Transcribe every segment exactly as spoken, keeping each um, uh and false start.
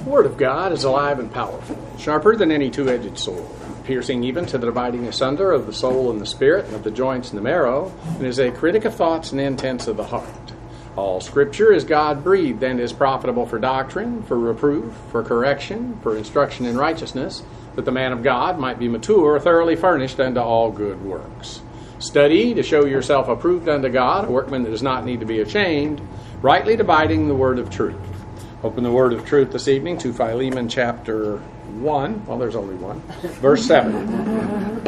The Word of God is alive and powerful, sharper than any two-edged sword, piercing even to the dividing asunder of the soul and the spirit, and of the joints and the marrow, and is a critic of thoughts and intents of the heart. All Scripture is God-breathed and is profitable for doctrine, for reproof, for correction, for instruction in righteousness, that the man of God might be mature, thoroughly furnished unto all good works. Study to show yourself approved unto God, a workman that does not need to be ashamed, rightly dividing the word of truth. Open the word of truth this evening to Philemon chapter one. Well, there's only one. Verse seven.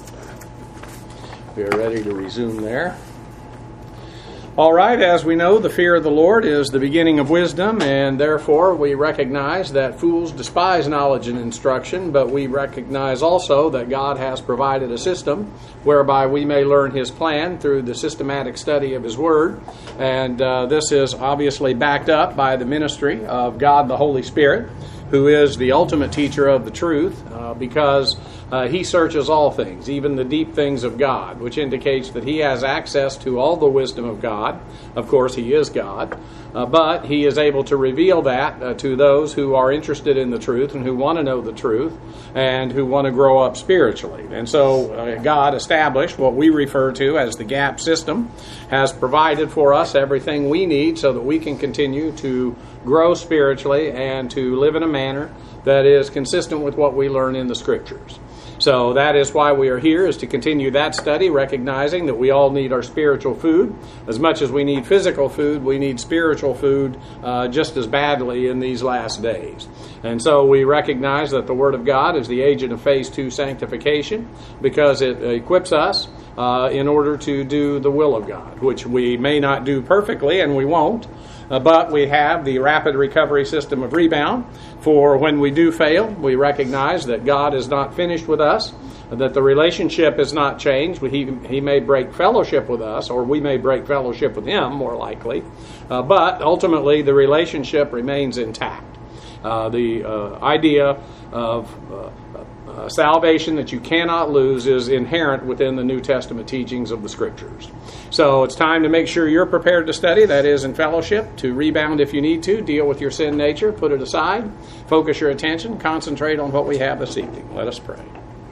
We are ready to resume there. All right, as we know, the fear of the Lord is the beginning of wisdom, and therefore we recognize that fools despise knowledge and instruction, but we recognize also that God has provided a system whereby we may learn His plan through the systematic study of His Word, and uh, this is obviously backed up by the ministry of God the Holy Spirit, who is the ultimate teacher of the truth, uh, because uh, He searches all things, even the deep things of God, which indicates that He has access to all the wisdom of God. Of course, He is God, uh, but He is able to reveal that uh, to those who are interested in the truth and who want to know the truth and who want to grow up spiritually. And so uh, God established what we refer to as the GAP system, has provided for us everything we need so that we can continue to grow spiritually and to live in a manner that is consistent with what we learn in the Scriptures. So that is why we are here, is to continue that study, recognizing that we all need our spiritual food. As much as we need physical food, we need spiritual food uh, just as badly in these last days. And so we recognize that the Word of God is the agent of phase two sanctification, because it equips us uh, in order to do the will of God, which we may not do perfectly, and we won't. Uh, but we have the rapid recovery system of rebound. For when we do fail, we recognize that God is not finished with us, that the relationship is not changed. He, he may break fellowship with us, or we may break fellowship with Him, more likely. Uh, but ultimately, the relationship remains intact. Uh, the uh, idea of uh, uh, salvation that you cannot lose is inherent within the New Testament teachings of the Scriptures. So it's time to make sure you're prepared to study, that is in fellowship, to rebound if you need to, deal with your sin nature, put it aside, focus your attention, concentrate on what we have this evening. Let us pray.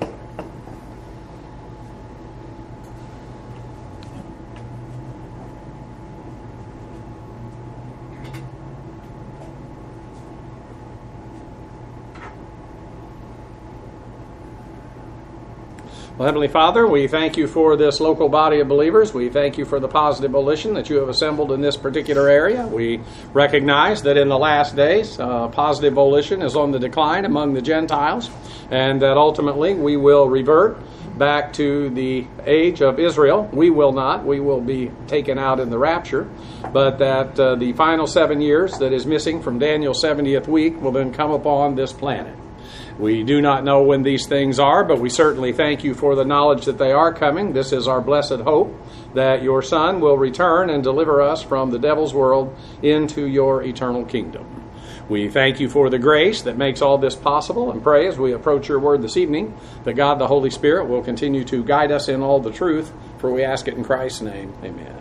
Well, Heavenly Father, we thank You for this local body of believers. We thank You for the positive volition that You have assembled in this particular area. We recognize that in the last days, uh, positive volition is on the decline among the Gentiles, and that ultimately we will revert back to the age of Israel. We will not. We will be taken out in the rapture, but that uh, the final seven years that is missing from Daniel's seventieth week will then come upon this planet. We do not know when these things are, but we certainly thank You for the knowledge that they are coming. This is our blessed hope, that Your Son will return and deliver us from the devil's world into Your eternal kingdom. We thank You for the grace that makes all this possible, and pray as we approach Your word this evening that God the Holy Spirit will continue to guide us in all the truth, for we ask it in Christ's name. Amen.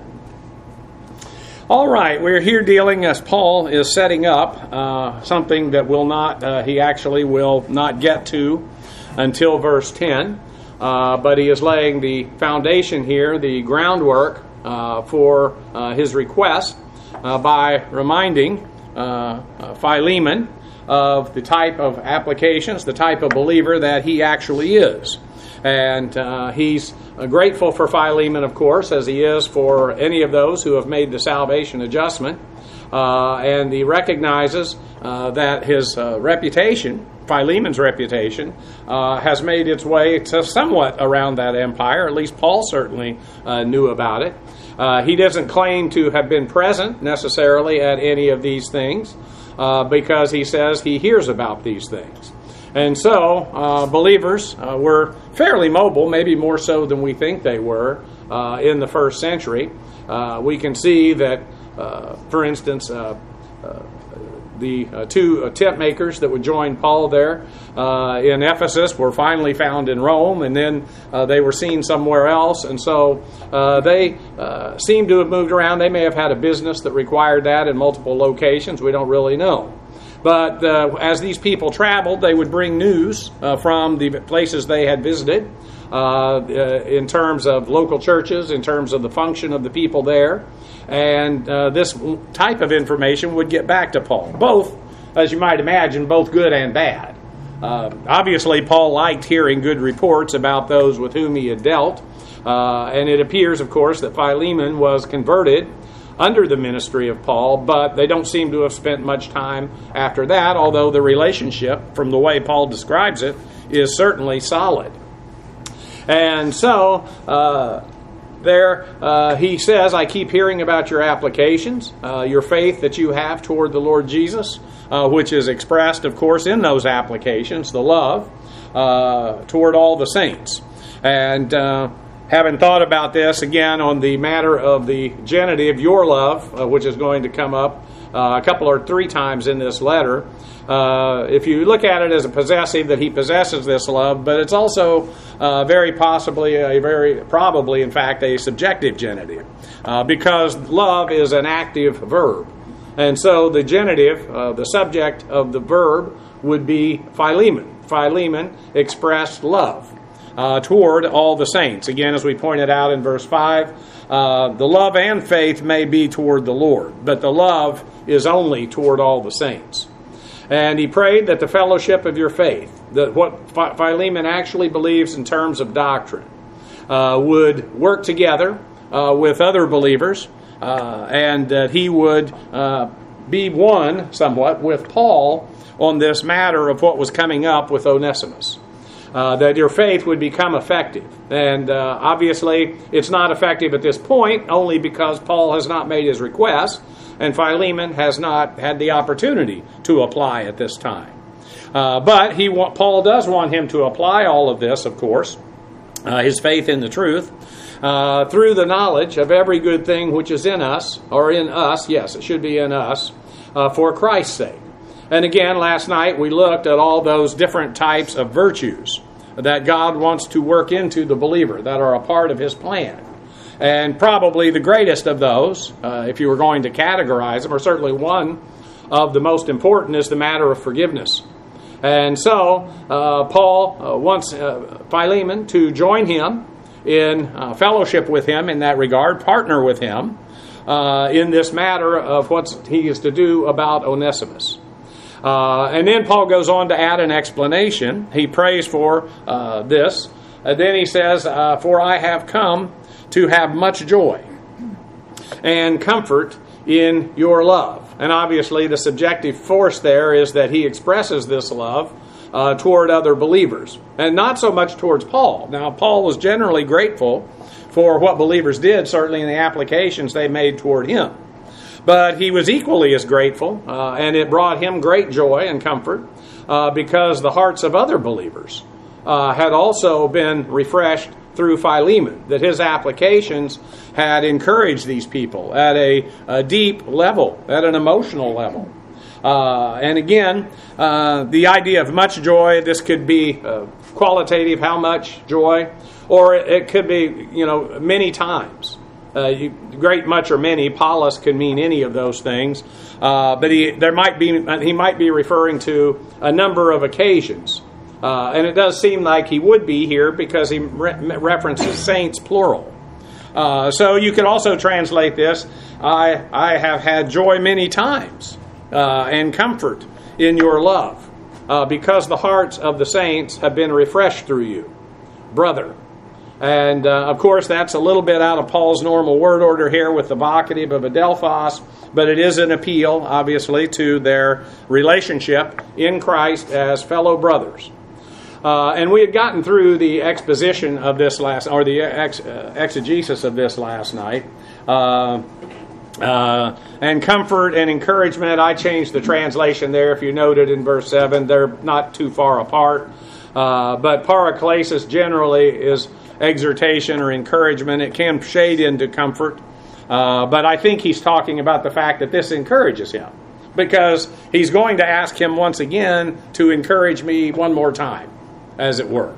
All right, we're here dealing, as Paul is setting up, uh, something that will not, uh, he actually will not get to until verse ten. Uh, but he is laying the foundation here, the groundwork uh, for uh, his request uh, by reminding uh, uh, Philemon of the type of applications, the type of believer that he actually is. And uh, he's uh, grateful for Philemon, of course, as he is for any of those who have made the salvation adjustment. Uh, and he recognizes uh, that his uh, reputation, Philemon's reputation, uh, has made its way to somewhat around that empire. At least Paul certainly uh, knew about it. Uh, he doesn't claim to have been present necessarily at any of these things uh, because he says he hears about these things. And so, uh, believers uh, were fairly mobile, maybe more so than we think they were uh, in the first century. Uh, we can see that, uh, for instance, uh, uh, the uh, two uh, tent makers that would join Paul there uh, in Ephesus were finally found in Rome, and then uh, they were seen somewhere else. And so uh, they uh, seem to have moved around. They may have had a business that required that in multiple locations. We don't really know. But uh, as these people traveled, they would bring news uh, from the places they had visited uh, uh, in terms of local churches, in terms of the function of the people there. And uh, this type of information would get back to Paul. Both, as you might imagine, both good and bad. Uh, obviously, Paul liked hearing good reports about those with whom he had dealt. Uh, and it appears, of course, that Philemon was converted under the ministry of Paul, but they don't seem to have spent much time after that, although the relationship, from the way Paul describes it, is certainly solid. And so, uh, there uh, he says, I keep hearing about your applications, uh, your faith that you have toward the Lord Jesus, uh, which is expressed, of course, in those applications, the love uh, toward all the saints. And uh, having thought about this again on the matter of the genitive, your love, uh, which is going to come up uh, a couple or three times in this letter, uh, if you look at it as a possessive, that he possesses this love, but it's also uh, very possibly, a very probably, in fact, a subjective genitive, uh, because love is an active verb. And so the genitive, uh, the subject of the verb, would be Philemon. Philemon expressed love Uh, toward all the saints. Again, as we pointed out in verse five, uh, the love and faith may be toward the Lord, but the love is only toward all the saints. And he prayed that the fellowship of your faith, that what Philemon actually believes in terms of doctrine, uh, would work together uh, with other believers, uh, and that he would uh, be one somewhat with Paul on this matter of what was coming up with Onesimus. Uh, that your faith would become effective. And uh, obviously, it's not effective at this point, only because Paul has not made his request, and Philemon has not had the opportunity to apply at this time. Uh, but he wa- Paul does want him to apply all of this, of course, uh, his faith in the truth, uh, through the knowledge of every good thing which is in us, or in us, yes, it should be in us, uh, for Christ's sake. And again, last night we looked at all those different types of virtues that God wants to work into the believer that are a part of His plan. And probably the greatest of those, uh, if you were going to categorize them, or certainly one of the most important, is the matter of forgiveness. And so uh, Paul uh, wants uh, Philemon to join him in uh, fellowship with him in that regard, partner with him uh, in this matter of what he is to do about Onesimus. Uh, and then Paul goes on to add an explanation. He prays for uh, this. And then he says, uh, for I have come to have much joy and comfort in your love. And obviously the subjective force there is that he expresses this love uh, toward other believers, and not so much towards Paul. Now, Paul was generally grateful for what believers did, certainly in the applications they made toward him. But he was equally as grateful, uh, and it brought him great joy and comfort uh, because the hearts of other believers uh, had also been refreshed through Philemon, that his applications had encouraged these people at a, a deep level, at an emotional level. Uh, and again, uh, the idea of much joy, this could be uh, qualitative, how much joy, or it could be, you know, many times. Uh, you, great, much, or many. Paulus can mean any of those things, uh, but he there might be he might be referring to a number of occasions, uh, and it does seem like he would be here because he re- references saints plural. Uh, so you could also translate this: I I have had joy many times uh, and comfort in your love, uh, because the hearts of the saints have been refreshed through you, brother. And, uh, of course, that's a little bit out of Paul's normal word order here with the vocative of adelphos, but it is an appeal, obviously, to their relationship in Christ as fellow brothers. Uh, and we had gotten through the exposition of this last, or the ex, uh, exegesis of this last night. Uh, uh, and comfort and encouragement, I changed the translation there, if you noted in verse seven. They're not too far apart. Uh, but paraklesis generally is exhortation or encouragement. It can shade into comfort. Uh, but I think he's talking about the fact that this encourages him, because he's going to ask him once again to encourage me one more time, as it were.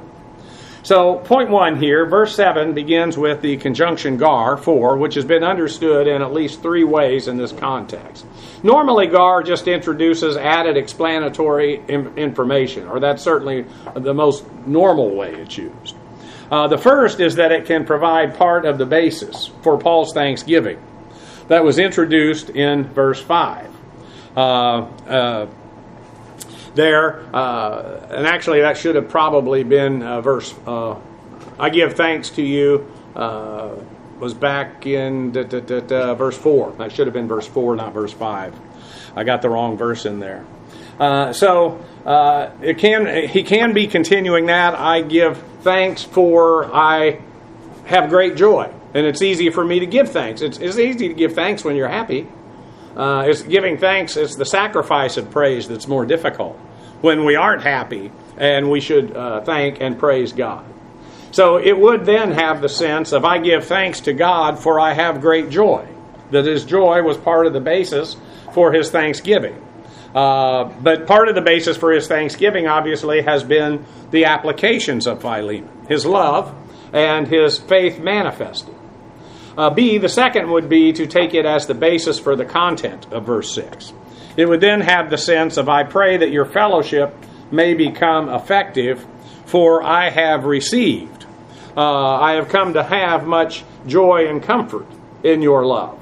So point one here, verse seven begins with the conjunction gar, for, which has been understood in at least three ways in this context. Normally, Gar just introduces added explanatory im- information, or that's certainly the most normal way it's used. Uh, the first is that it can provide part of the basis for Paul's thanksgiving. That was introduced in verse five. Uh, uh, there, uh, and actually that should have probably been uh, verse, uh, I give thanks to you, uh, was back in da, da, da, da, verse four. That should have been verse four, not verse five. I got the wrong verse in there. Uh, so uh, it can he can be continuing that. I give thanks for I have great joy. And it's easy for me to give thanks. It's, it's easy to give thanks when you're happy. Uh, it's giving thanks, it's the sacrifice of praise that's more difficult when we aren't happy, and we should uh, thank and praise God. So it would then have the sense of I give thanks to God for I have great joy. That his joy was part of the basis for his thanksgiving. Uh, but part of the basis for his thanksgiving obviously has been the applications of Philemon, his love and his faith manifested. Uh, B, the second would be to take it as the basis for the content of verse six. It would then have the sense of, I pray that your fellowship may become effective, for I have received. Uh, I have come to have much joy and comfort in your love.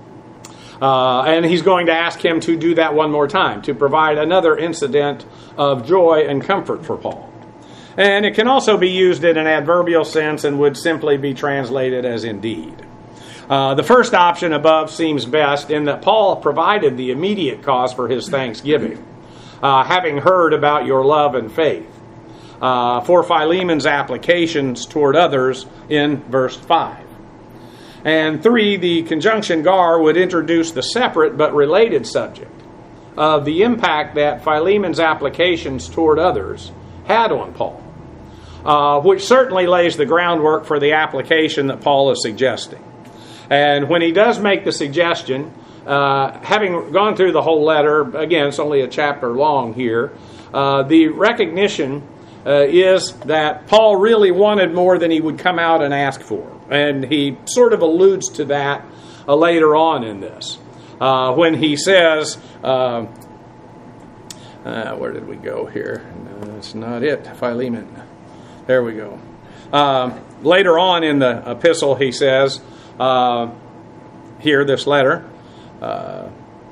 Uh, and he's going to ask him to do that one more time, to provide another incident of joy and comfort for Paul. And it can also be used in an adverbial sense and would simply be translated as indeed. Uh, the first option above seems best in that Paul provided the immediate cause for his thanksgiving, uh, having heard about your love and faith, uh, for Philemon's applications toward others in verse five. And three, the conjunction gar would introduce the separate but related subject of the impact that Philemon's applications toward others had on Paul, uh, which certainly lays the groundwork for the application that Paul is suggesting. And when he does make the suggestion, uh, having gone through the whole letter, again, it's only a chapter long here, uh, the recognition uh, is that Paul really wanted more than he would come out and ask for. And he sort of alludes to that uh, later on in this. Uh, when he says, uh, uh, where did we go here? No, that's not it. Philemon. There we go. Uh, later on in the epistle, he says, Uh, here, this letter, uh,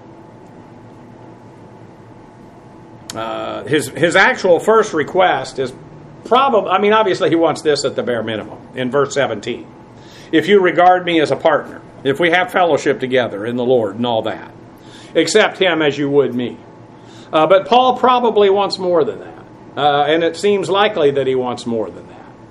uh, his his actual first request is probably, I mean, obviously he wants this at the bare minimum in verse seventeen. If you regard me as a partner, if we have fellowship together in the Lord and all that, accept him as you would me. Uh, but Paul probably wants more than that. Uh, and it seems likely that he wants more than that.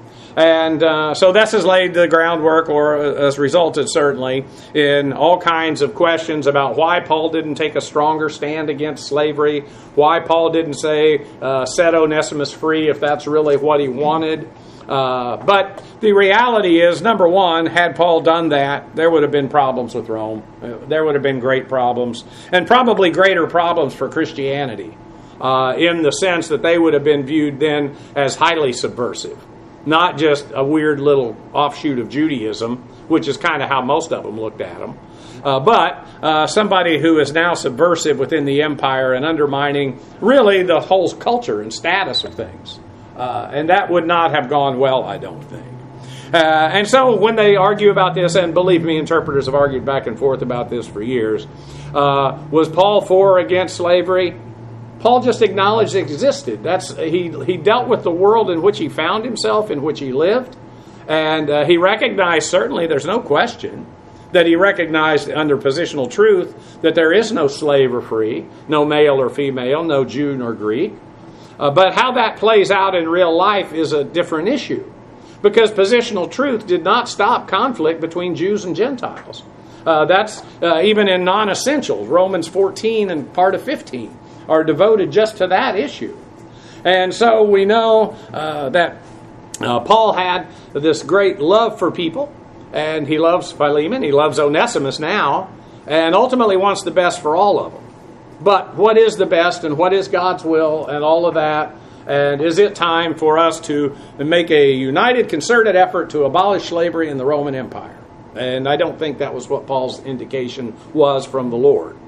And uh, so this has laid the groundwork, or has resulted certainly, in all kinds of questions about why Paul didn't take a stronger stand against slavery, why Paul didn't say, uh, set Onesimus free if that's really what he wanted. Uh, but the reality is, number one, had Paul done that, there would have been problems with Rome. Uh, there would have been great problems, and probably greater problems for Christianity, uh, in the sense that they would have been viewed then as highly subversive. Not just a weird little offshoot of Judaism, which is kind of how most of them looked at them, uh, but uh, somebody who is now subversive within the empire and undermining really the whole culture and status of things. Uh, and that would not have gone well, I don't think. Uh, and so when they argue about this, and believe me, interpreters have argued back and forth about this for years, uh, was Paul for or against slavery? Paul just acknowledged it existed. That's he he dealt with the world in which he found himself, in which he lived, and uh, he recognized, certainly there's no question, that he recognized under positional truth that there is no slave or free, no male or female, no Jew nor Greek. Uh, but how that plays out in real life is a different issue, because positional truth did not stop conflict between Jews and Gentiles. Uh, that's uh, even in non-essentials. Romans fourteen and part of fifteen are devoted just to that issue. And so we know uh, that uh, Paul had this great love for people, and he loves Philemon, he loves Onesimus now, and ultimately wants the best for all of them. But what is the best, and what is God's will, and all of that, and is it time for us to make a united, concerted effort to abolish slavery in the Roman Empire? And I don't think that was what Paul's indication was from the Lord.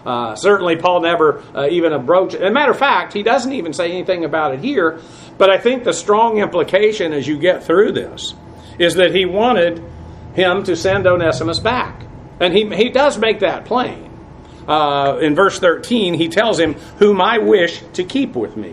Uh, certainly, Paul never uh, even broached it. As a matter of fact, he doesn't even say anything about it here. But I think the strong implication as you get through this is that he wanted him to send Onesimus back. And he, he does make that plain. Uh, in verse thirteen, he tells him, whom I wish to keep with me.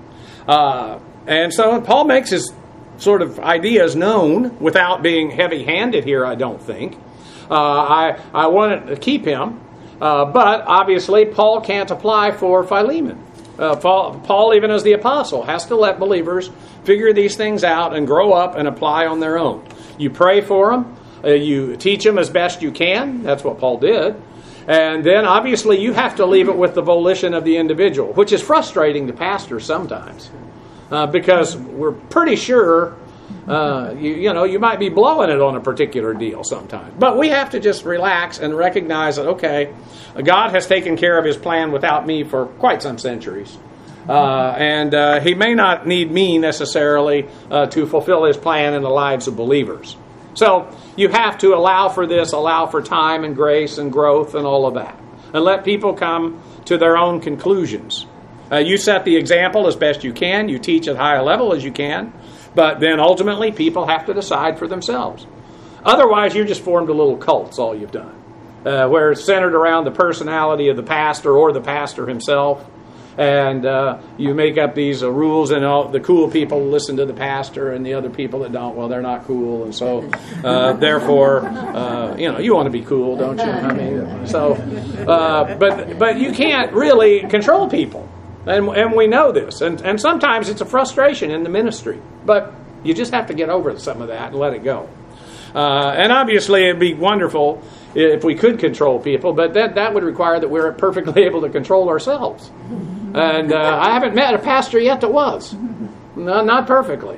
Uh, and so Paul makes his sort of ideas known without being heavy-handed here, I don't think. Uh, I, I wanted to keep him. Uh, but obviously, Paul can't apply for Philemon. Uh, Paul, Paul, even as the apostle, has to let believers figure these things out and grow up and apply on their own. You pray for them. Uh, you teach them as best you can. That's what Paul did. And then, obviously, you have to leave it with the volition of the individual, which is frustrating to pastors sometimes. Uh, because we're pretty sure, uh, you, you know, you might be blowing it on a particular deal sometimes. But we have to just relax and recognize that, okay, God has taken care of his plan without me for quite some centuries. Uh, and uh, he may not need me necessarily uh, to fulfill his plan in the lives of believers. So you have to allow for this, allow for time and grace and growth and all of that. And let people come to their own conclusions. Uh, you set the example as best you can. You teach at high level as you can. But then ultimately people have to decide for themselves. Otherwise, you just formed a little cult. That's all you've done. Uh, where it's centered around the personality of the pastor or the pastor himself. And uh, you make up these uh, rules, and all the cool people listen to the pastor, and the other people that don't, well, they're not cool. And so, uh, therefore, uh, you know, you want to be cool, don't you? I mean, so, uh, but but you can't really control people. And and we know this. And, and sometimes it's a frustration in the ministry. But you just have to get over some of that and let it go. Uh, and obviously, it'd be wonderful if we could control people, but that, that would require that we're perfectly able to control ourselves. And uh, I haven't met a pastor yet that was. No, not perfectly.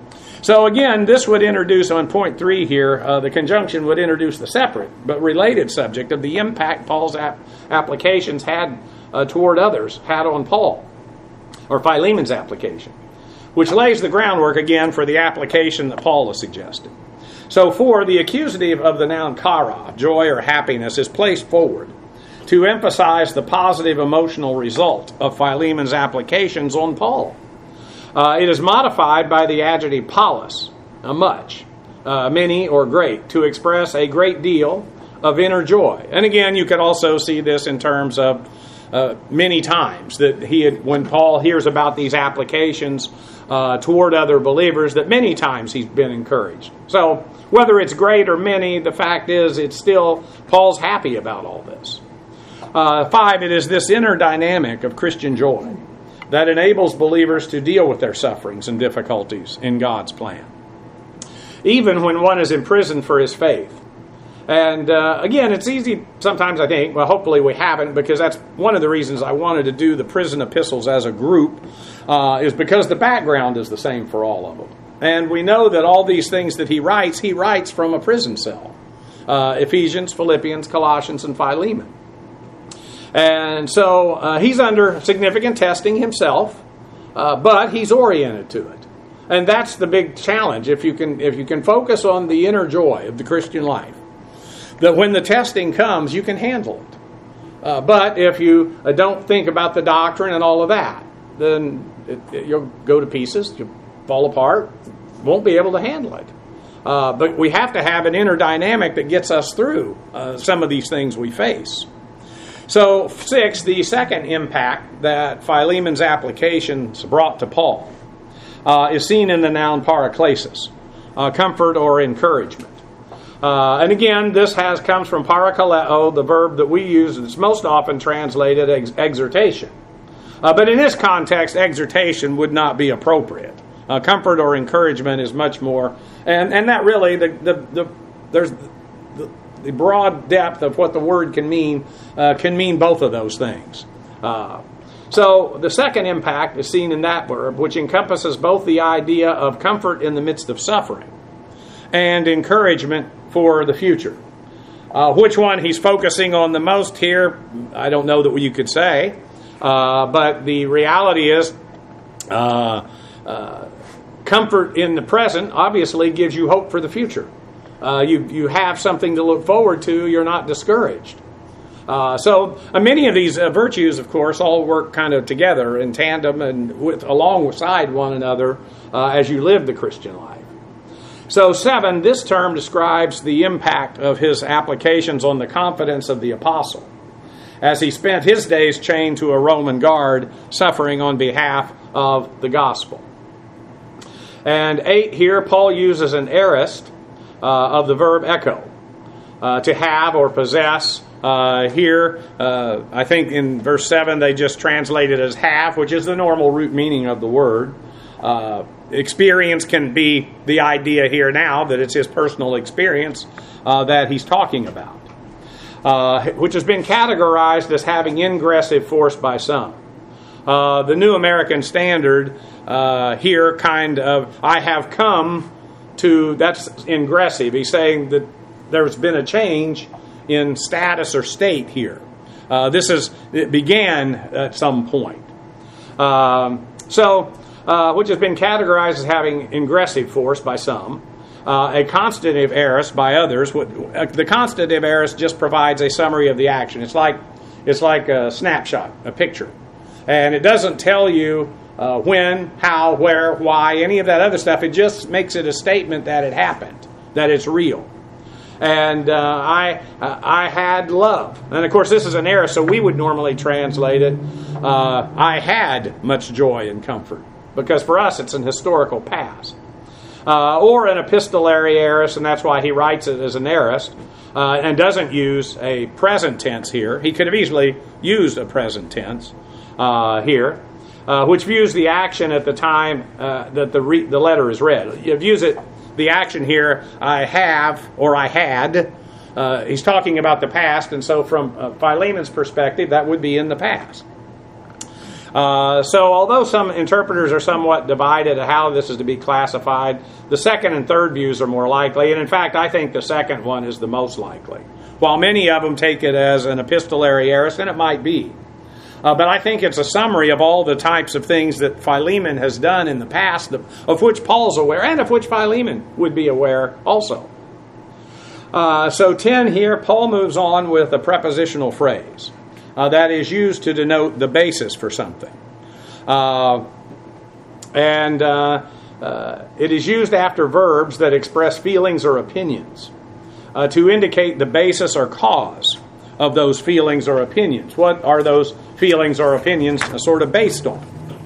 So again, this would introduce, on point three here, uh, the conjunction would introduce the separate but related subject of the impact Paul's ap- applications had uh, toward others, had on Paul, or Philemon's application, which lays the groundwork again for the application that Paul has suggested. So for the accusative of the noun chara, joy or happiness, is placed forward to emphasize the positive emotional result of Philemon's applications on Paul. Uh, it is modified by the adjective paulus, uh, much, uh, many, or great, to express a great deal of inner joy. And again, you could also see this in terms of uh, many times that he had, when Paul hears about these applications uh, toward other believers, that many times he's been encouraged. So whether it's great or many, the fact is it's still, Paul's happy about all this. Uh, five, it is this inner dynamic of Christian joy that enables believers to deal with their sufferings and difficulties in God's plan, even when one is imprisoned for his faith. And uh, again, it's easy sometimes, I think, well, hopefully we haven't, because that's one of the reasons I wanted to do the prison epistles as a group, uh, is because the background is the same for all of them. And we know that all these things that he writes, he writes from a prison cell. Uh, Ephesians, Philippians, Colossians, and Philemon. And so uh, he's under significant testing himself, uh, but he's oriented to it. And that's the big challenge. If you can, if you can focus on the inner joy of the Christian life, that when the testing comes, you can handle it. Uh, but if you uh, don't think about the doctrine and all of that, then it, it, you'll go to pieces, you'll fall apart, won't be able to handle it. Uh, but we have to have an inner dynamic that gets us through uh, some of these things we face. So, six, the second impact that Philemon's applications brought to Paul uh, is seen in the noun paraklesis, uh, comfort or encouragement. Uh, and again, this has comes from parakaleo, the verb that we use. It's most often translated ex- exhortation. Uh, but in this context, exhortation would not be appropriate. Uh, comfort or encouragement is much more, and, and that really, the, the, the there's the, the broad depth of what the word can mean, uh, can mean both of those things. Uh, so the second impact is seen in that verb, which encompasses both the idea of comfort in the midst of suffering and encouragement for the future. Uh, which one he's focusing on the most here, I don't know that you could say, uh, but the reality is uh, uh, comfort in the present obviously gives you hope for the future. Uh, you you have something to look forward to. You're not discouraged. Uh, so uh, many of these uh, virtues, of course, all work kind of together in tandem and with, alongside one another uh, as you live the Christian life. So seven, this term describes the impact of his applications on the confidence of the apostle, as he spent his days chained to a Roman guard, suffering on behalf of the gospel. And eight here, Paul uses an aorist uh, of the verb echo, uh, to have or possess. Uh, here, uh, I think in verse seven, they just translate it as have, which is the normal root meaning of the word. Uh, experience can be the idea here now that it's his personal experience uh, that he's talking about, uh, which has been categorized as having ingressive force by some. Uh, the New American Standard uh, here kind of, I have come to, that's ingressive. He's saying that there's been a change in status or state here. Uh, this is, it began at some point. Um, so, Uh, which has been categorized as having ingressive force by some, uh, a constative aorist by others. What, uh, the constative aorist just provides a summary of the action. It's like it's like a snapshot, a picture, and it doesn't tell you uh, when, how, where, why, any of that other stuff. It just makes it a statement that it happened, that it's real. And uh, I uh, I had love, and of course this is an aorist, so we would normally translate it. Uh, I had much joy and comfort. Because for us, it's an historical past. Uh, or an epistolary aorist, and that's why he writes it as an aorist, uh, and doesn't use a present tense here. He could have easily used a present tense uh, here, uh, which views the action at the time uh, that the, re- the letter is read. It views it, the action here, I have, or I had. Uh, he's talking about the past, and so from uh, Philemon's perspective, that would be in the past. Uh, so although some interpreters are somewhat divided on how this is to be classified, the second and third views are more likely, and in fact I think the second one is the most likely. While many of them take it as an epistolary aorist, and it might be. Uh, but I think it's a summary of all the types of things that Philemon has done in the past, of which Paul's aware, and of which Philemon would be aware also. Uh, so ten here, Paul moves on with a prepositional phrase. Uh, that is used to denote the basis for something. Uh, and uh, uh, it is used after verbs that express feelings or opinions uh, to indicate the basis or cause of those feelings or opinions. What are those feelings or opinions sort of based on?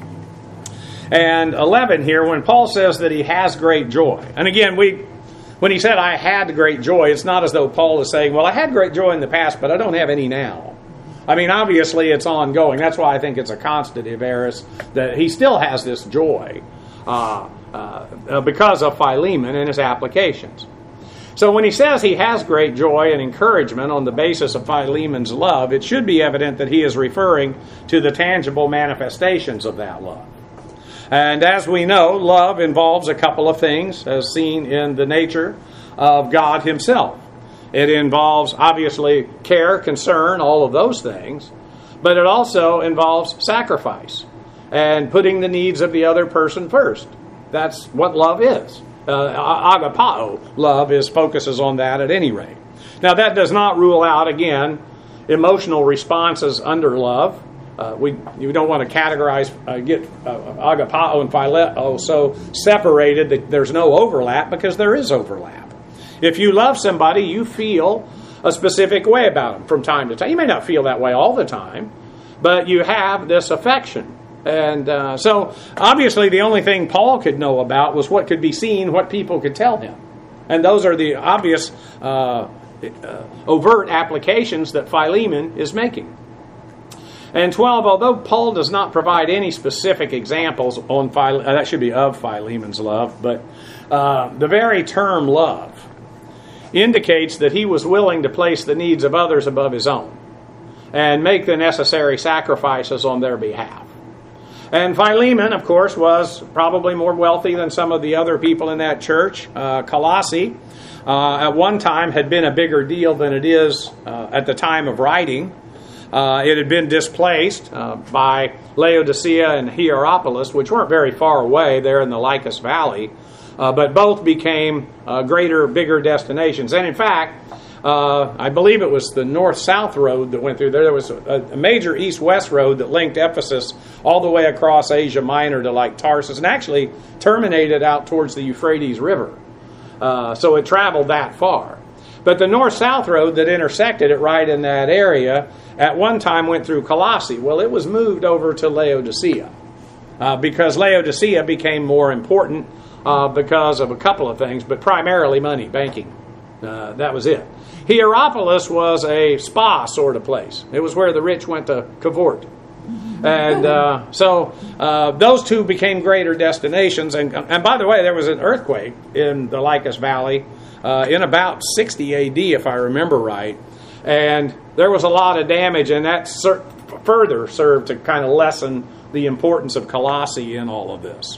And eleven here, when Paul says that he has great joy. And again, we when he said, I had great joy, it's not as though Paul is saying, well, I had great joy in the past, but I don't have any now. I mean, obviously it's ongoing. That's why I think it's a constative aorist, that he still has this joy uh, uh, because of Philemon and his applications. So when he says he has great joy and encouragement on the basis of Philemon's love, it should be evident that he is referring to the tangible manifestations of that love. And as we know, love involves a couple of things, as seen in the nature of God himself. It involves, obviously, care, concern, all of those things. But it also involves sacrifice and putting the needs of the other person first. That's what love is. Uh, agapao, love, is focuses on that at any rate. Now, that does not rule out, again, emotional responses under love. Uh, we you don't want to categorize, uh, get uh, agapao and phileo so separated that there's no overlap, because there is overlap. If you love somebody, you feel a specific way about them from time to time. You may not feel that way all the time, but you have this affection. And uh, so, obviously, the only thing Paul could know about was what could be seen, what people could tell him. And those are the obvious, uh, uh, overt applications that Philemon is making. And twelve, although Paul does not provide any specific examples on Phile- uh, that should be of Philemon's love, but uh, the very term love indicates that he was willing to place the needs of others above his own and make the necessary sacrifices on their behalf. And Philemon, of course, was probably more wealthy than some of the other people in that church. Uh, Colossae, uh, at one time, had been a bigger deal than it is uh, at the time of writing. Uh, it had been displaced uh, by Laodicea and Hierapolis, which weren't very far away there in the Lycus Valley. Uh, but both became uh, greater, bigger destinations. And in fact, Uh, I believe it was the north-south road that went through there. There was a, a major east-west road that linked Ephesus all the way across Asia Minor to like Tarsus, and actually terminated out towards the Euphrates River. Uh, so it traveled that far. But the north-south road that intersected it right in that area at one time went through Colossae. Well, it was moved over to Laodicea uh, because Laodicea became more important uh, because of a couple of things, but primarily money, banking. Uh, that was it. Hierapolis was a spa sort of place. It was where the rich went to cavort. And uh, so uh, those two became greater destinations. And, and by the way, there was an earthquake in the Lycus Valley uh, in about sixty A D, if I remember right. And there was a lot of damage, and that ser- further served to kind of lessen the importance of Colossae in all of this.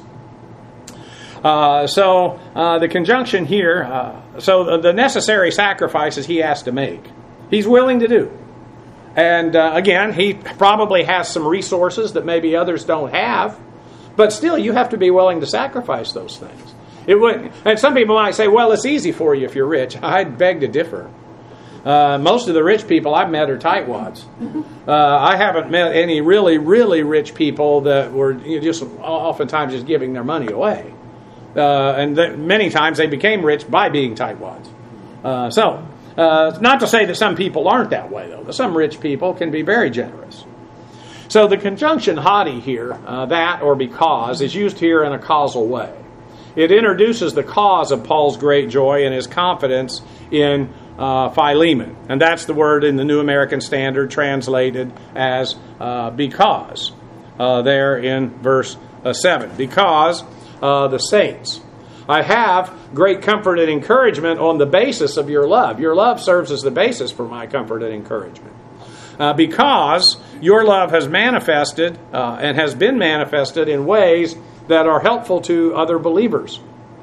Uh, so uh, the conjunction here, uh, so the necessary sacrifices he has to make, he's willing to do. And uh, again, he probably has some resources that maybe others don't have, but still you have to be willing to sacrifice those things. It would, and some people might say, well, it's easy for you if you're rich. I'd beg to differ. Uh, most of the rich people I've met are tightwads. Uh, I haven't met any really, really rich people that were you know, just oftentimes just giving their money away. Uh, and th- many times they became rich by being tightwads. Uh, so, uh, not to say that some people aren't that way, though. Some rich people can be very generous. So the conjunction haughty here, uh, that or because, is used here in a causal way. It introduces the cause of Paul's great joy and his confidence in uh, Philemon. And that's the word in the New American Standard translated as uh, because, uh, there in verse uh, seven. Because... Uh, the saints. I have great comfort and encouragement on the basis of your love. Your love serves as the basis for my comfort and encouragement. Uh, because your love has manifested uh, and has been manifested in ways that are helpful to other believers.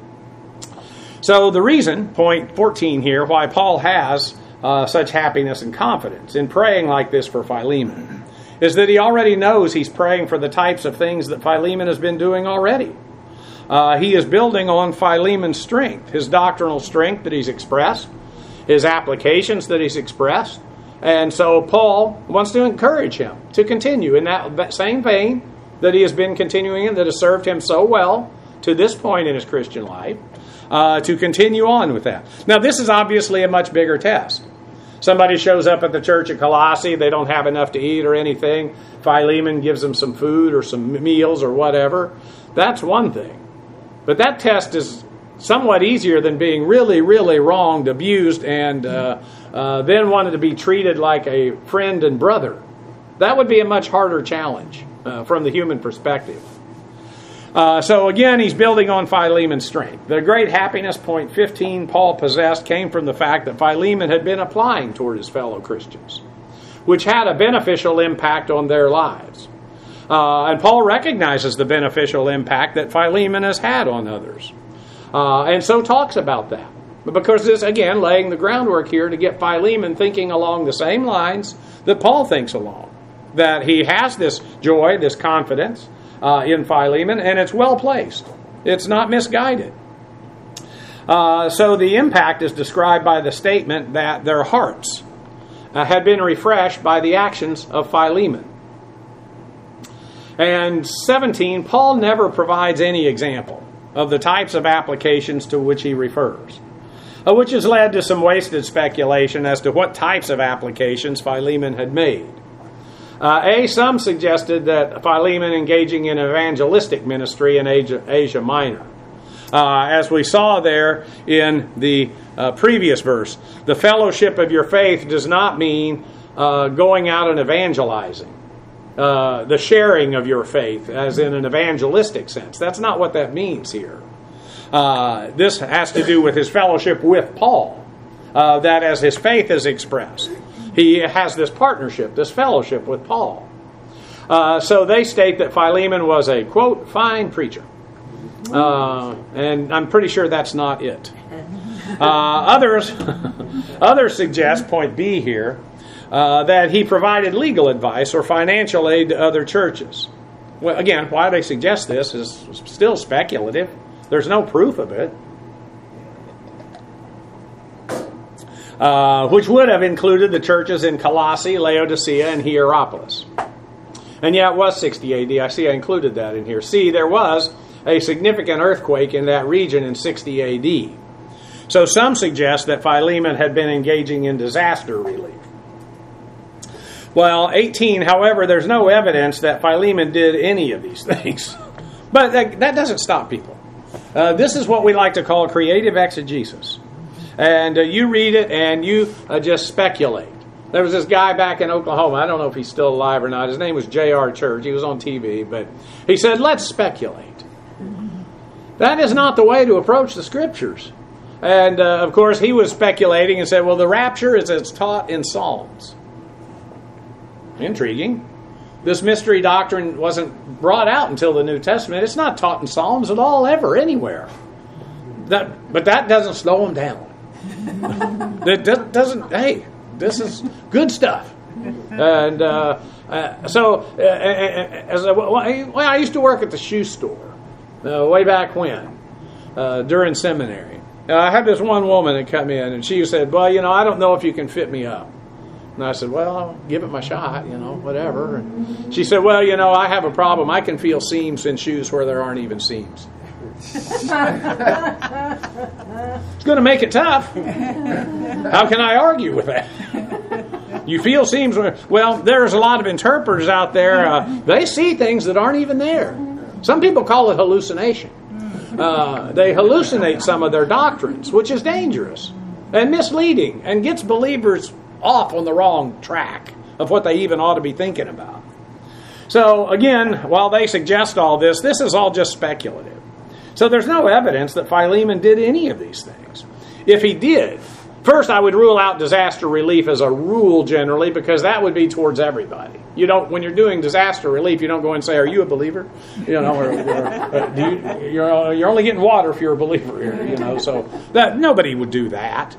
So the reason, point fourteen here, why Paul has uh, such happiness and confidence in praying like this for Philemon is that he already knows he's praying for the types of things that Philemon has been doing already. Uh, he is building on Philemon's strength, his doctrinal strength that he's expressed, his applications that he's expressed. And so Paul wants to encourage him to continue in that same vein that he has been continuing in, that has served him so well to this point in his Christian life, uh, to continue on with that. Now, this is obviously a much bigger test. Somebody shows up at the church at Colossae, they don't have enough to eat or anything. Philemon gives them some food or some meals or whatever. That's one thing. But that test is somewhat easier than being really, really wronged, abused, and uh, uh, then wanted to be treated like a friend and brother. That would be a much harder challenge uh, from the human perspective. Uh, so again, he's building on Philemon's strength. The great happiness, point fifteen, Paul possessed came from the fact that Philemon had been applying toward his fellow Christians, which had a beneficial impact on their lives. Uh, and Paul recognizes the beneficial impact that Philemon has had on others. Uh, and so talks about that. But because this, again, laying the groundwork here to get Philemon thinking along the same lines that Paul thinks along. That he has this joy, this confidence uh, in Philemon, and it's well placed. It's not misguided. Uh, so the impact is described by the statement that their hearts uh, had been refreshed by the actions of Philemon. And seventeen, Paul never provides any example of the types of applications to which he refers, uh, which has led to some wasted speculation as to what types of applications Philemon had made. Uh, A, some suggested that Philemon engaging in evangelistic ministry in Asia, Asia Minor. Uh, as we saw there in the uh, previous verse, the fellowship of your faith does not mean uh, going out and evangelizing. Uh, the sharing of your faith, as in an evangelistic sense. That's not what that means here. Uh, this has to do with his fellowship with Paul, uh, that as his faith is expressed, he has this partnership, this fellowship with Paul. Uh, so they state that Philemon was a, quote, fine preacher. Uh, and I'm pretty sure that's not it. Uh, others, others suggest, point B here, Uh, that he provided legal advice or financial aid to other churches. Well, again, why they suggest this is still speculative. There's no proof of it. uh, which would have included the churches in Colossae, Laodicea, and Hierapolis. And yeah, it was sixty A D. I see I included that in here. See, there was a significant earthquake in that region in sixty A D. So some suggest that Philemon had been engaging in disaster relief. Well, eighteen, however, there's no evidence that Philemon did any of these things. But that, that doesn't stop people. Uh, this is what we like to call creative exegesis. And uh, you read it and you uh, just speculate. There was this guy back in Oklahoma. I don't know if he's still alive or not. His name was J R Church. He was on T V. But he said, let's speculate. That is not the way to approach the Scriptures. And, uh, of course, he was speculating and said, well, the rapture is as taught in Psalms. Intriguing. This mystery doctrine wasn't brought out until the New Testament. It's not taught in Psalms at all, ever, anywhere. That, but that doesn't slow him down. That doesn't, hey, this is good stuff. And uh, uh, so, uh, as a, well, I used to work at the shoe store uh, way back when, uh, during seminary. Uh, I had this one woman that come in, and she said, well, you know, I don't know if you can fit me up. And I said, well, I'll give it my shot, you know, whatever. And she said, well, you know, I have a problem. I can feel seams in shoes where there aren't even seams. It's going to make it tough. How can I argue with that? You feel seams. Well, there's a lot of interpreters out there. Uh, they see things that aren't even there. Some people call it hallucination. Uh, they hallucinate some of their doctrines, which is dangerous and misleading and gets believers off on the wrong track of what they even ought to be thinking about. So, again, while they suggest all this, this is all just speculative. So there's no evidence that Philemon did any of these things. If he did, first I would rule out disaster relief as a rule generally, because that would be towards everybody. You don't, when you're doing disaster relief, you don't go and say, "Are you a believer?" You know, or, or uh, do you, you're you're only getting water if you're a believer here. You know, so that nobody would do that.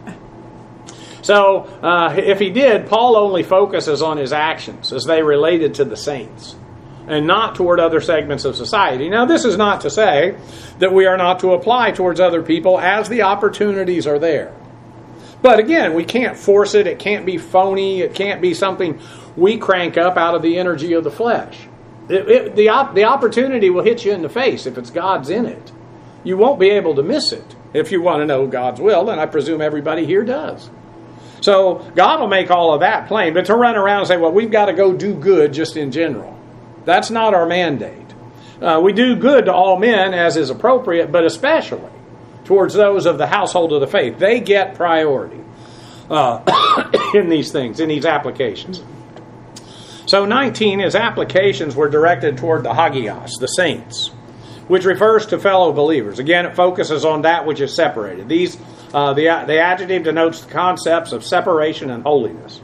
So uh, if he did, Paul only focuses on his actions as they related to the saints, and not toward other segments of society. Now, this is not to say that we are not to apply towards other people as the opportunities are there. But again, we can't force it. It can't be phony. It can't be something we crank up out of the energy of the flesh. It, it, the, op- the opportunity will hit you in the face if it's God's in it. You won't be able to miss it. If you want to know God's will, then I presume everybody here does. So God will make all of that plain. But to run around and say, well, we've got to go do good just in general, that's not our mandate. Uh, we do good to all men as is appropriate, but especially towards those of the household of the faith. They get priority uh, in these things, in these applications. So nineteen, his applications were directed toward the hagios, the saints, which refers to fellow believers. Again, it focuses on that which is separated. These, uh, the, the adjective denotes the concepts of separation and holiness.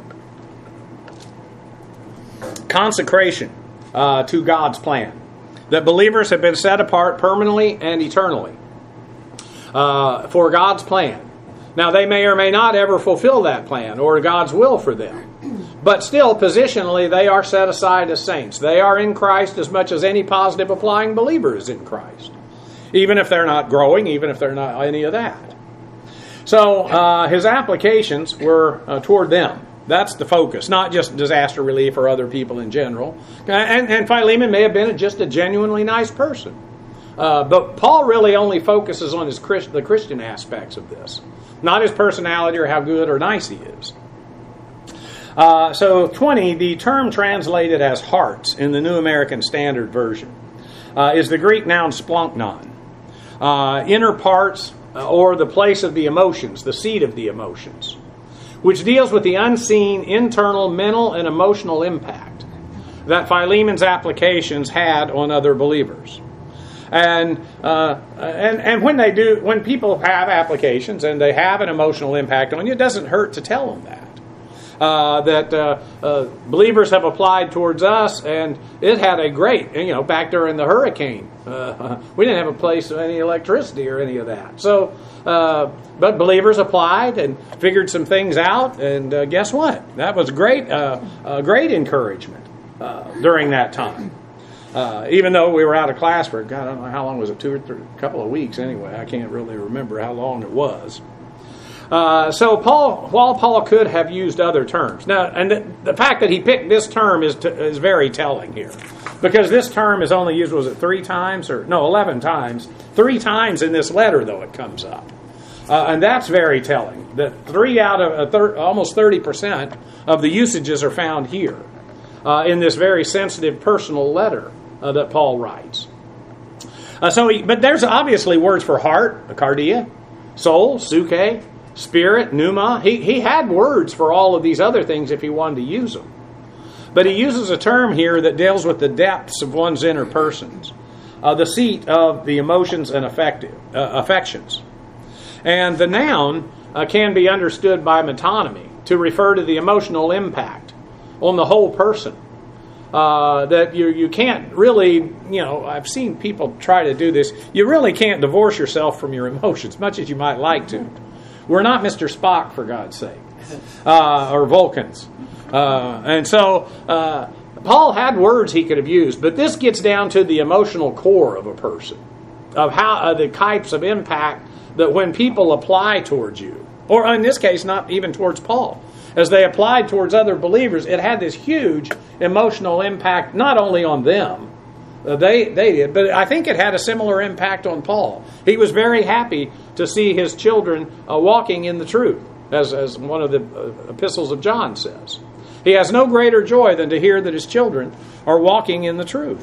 Consecration uh, to God's plan. That believers have been set apart permanently and eternally uh, for God's plan. Now, they may or may not ever fulfill that plan or God's will for them. But still, positionally, they are set aside as saints. They are in Christ as much as any positive applying believer is in Christ. Even if they're not growing, even if they're not any of that. So, uh, his applications were uh, toward them. That's the focus, not just disaster relief or other people in general. And, and Philemon may have been just a genuinely nice person. Uh, but Paul really only focuses on his Christ, the Christian aspects of this, not his personality or how good or nice he is. Uh, so twenty, the term translated as hearts in the New American Standard Version uh, is the Greek noun splanknon. Uh, inner parts uh, or the place of the emotions, the seat of the emotions, which deals with the unseen internal mental and emotional impact that Philemon's applications had on other believers. And uh, and and when they do, when people have applications and they have an emotional impact on you, it doesn't hurt to tell them that. Uh, that uh, uh, believers have applied towards us, and it had a great, you know, back during the hurricane, uh, we didn't have a place of any electricity or any of that. So, uh, but believers applied and figured some things out, and uh, guess what? That was great, uh, a great encouragement uh, during that time. Uh, even though we were out of class for, God, I don't know how long was it, two or three, a couple of weeks anyway. I can't really remember how long it was. Uh, so Paul, while Paul could have used other terms. Now, and the, the fact that he picked this term is to, is very telling here. Because this term is only used, was it three times? or No, eleven times. Three times in this letter, though, it comes up. Uh, and that's very telling. That three out of uh, thir- almost thirty percent of the usages are found here uh, in this very sensitive personal letter uh, that Paul writes. Uh, so, he, but there's obviously words for heart, cardia, soul, suke, spirit, pneuma. He he had words for all of these other things if he wanted to use them. But he uses a term here that deals with the depths of one's inner persons, uh, the seat of the emotions and affective, uh, affections. And the noun uh, can be understood by metonymy to refer to the emotional impact on the whole person. Uh, that you you can't really, you know, I've seen people try to do this. You really can't divorce yourself from your emotions, much as you might like to. We're not Mister Spock, for God's sake, uh, or Vulcans. Uh, and so uh, Paul had words he could have used, but this gets down to the emotional core of a person, of how uh, the types of impact that when people apply towards you, or in this case, not even towards Paul, as they applied towards other believers, it had this huge emotional impact not only on them, uh, they they did, but I think it had a similar impact on Paul. He was very happy to see his children uh, walking in the truth, as, as one of the uh, epistles of John says. He has no greater joy than to hear that his children are walking in the truth.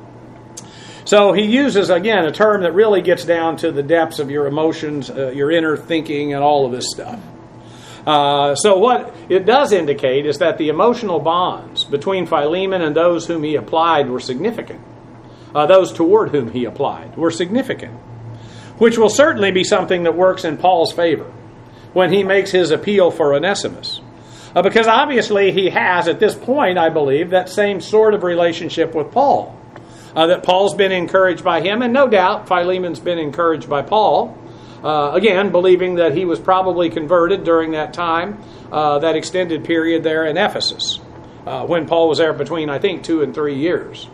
So he uses, again, a term that really gets down to the depths of your emotions, uh, your inner thinking, and all of this stuff. Uh, so what it does indicate is that the emotional bonds between Philemon and those whom he applied were significant. Uh, those toward whom he applied were significant, which will certainly be something that works in Paul's favor when he makes his appeal for Onesimus. Uh, because obviously he has, at this point, I believe, that same sort of relationship with Paul. Uh, that Paul's been encouraged by him, and no doubt Philemon's been encouraged by Paul. Uh, again, believing that he was probably converted during that time, uh, that extended period there in Ephesus, uh, when Paul was there between, I think, two and three years.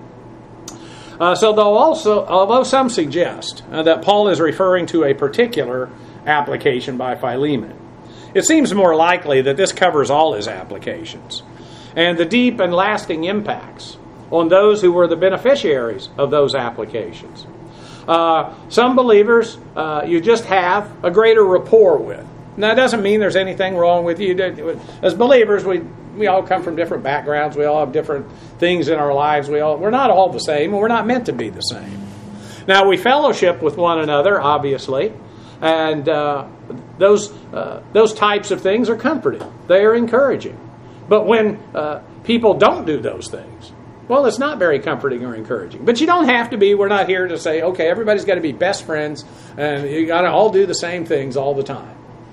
Uh, so though also, although some suggest uh, that Paul is referring to a particular application by Philemon, it seems more likely that this covers all his applications and the deep and lasting impacts on those who were the beneficiaries of those applications. Uh, some believers uh, you just have a greater rapport with. Now, that doesn't mean there's anything wrong with you. As believers, we we all come from different backgrounds. We all have different things in our lives. We all we're not all the same, and we're not meant to be the same. Now, we fellowship with one another, obviously, and uh, those uh, those types of things are comforting. They are encouraging. But when uh, people don't do those things, well, it's not very comforting or encouraging. But you don't have to be. We're not here to say, okay, everybody's got to be best friends, and you got to all do the same things all the time.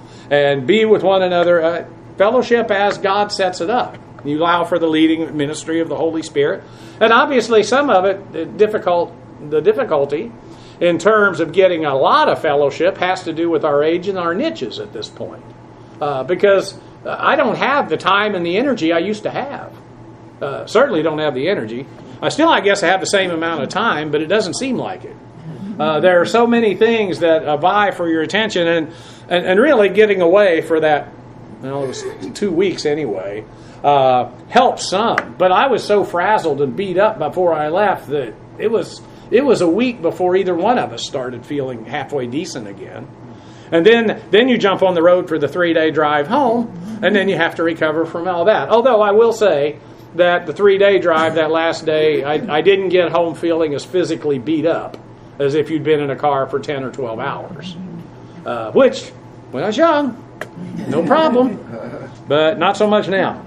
And be with one another, uh, fellowship as God sets it up. You allow for the leading ministry of the Holy Spirit. And obviously some of it, difficult, the difficulty in terms of getting a lot of fellowship has to do with our age and our niches at this point. Uh, because I don't have the time and the energy I used to have. Uh, certainly don't have the energy. I still, I guess, I have the same amount of time, but it doesn't seem like it. Uh, there are so many things that uh, vie for your attention, and, and, and really getting away for that, well, it was two weeks anyway, uh, helped some. But I was so frazzled and beat up before I left that it was it was a week before either one of us started feeling halfway decent again. And then, then you jump on the road for the three-day drive home, and then you have to recover from all that. Although I will say that the three-day drive, that last day, I, I didn't get home feeling as physically beat up as if you'd been in a car for ten or twelve hours. Uh, which, when I was young, no problem. But not so much now.